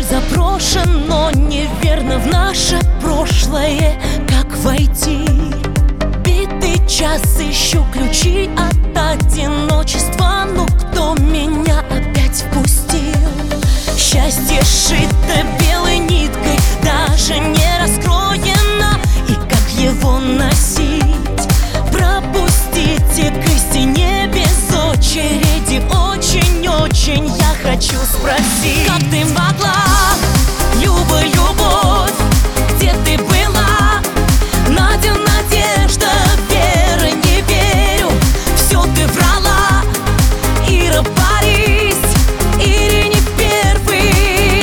Пароль запрошен, неверно в наше прошлое. Как войти? Битый час ищу ключи от одиночества. Ну кто меня опять впустил? Счастье сшито белой ниткой, даже не раскроено. И как его носить? Пропустите к истине без очереди. Очень-очень я хочу спросить: как ты могла, Люба, любовь, где ты была? Надя, надежда, вера, не верю, все ты врала. Ира, Борис, Ире не первый.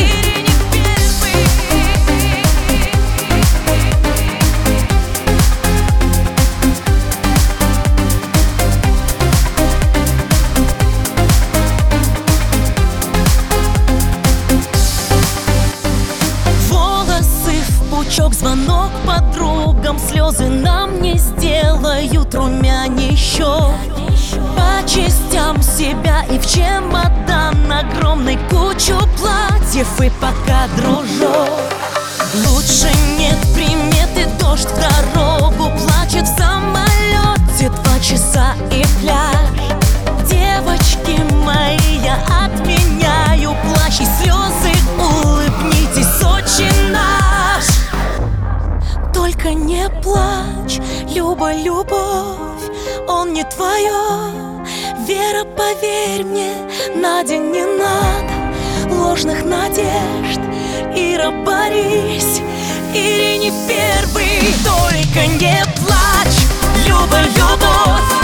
Звонок подругам, слезы нам не сделают румяней щек. По частям себя и в чемодан огромной кучу платьев. И пока, дружок, лучше нет приметы. Дождь в дорогу плачет в самолете. 2 часа и пляж. Девочки мои, я отменяю плащ и слезы. Улыбнитесь, очень наш. Только не плачь, Люба, любовь, он не твое. Вера, поверь мне, Надя, не надо ложных надежд. Ира, Борис, Ире не первый. Только не плачь, Люба, любовь.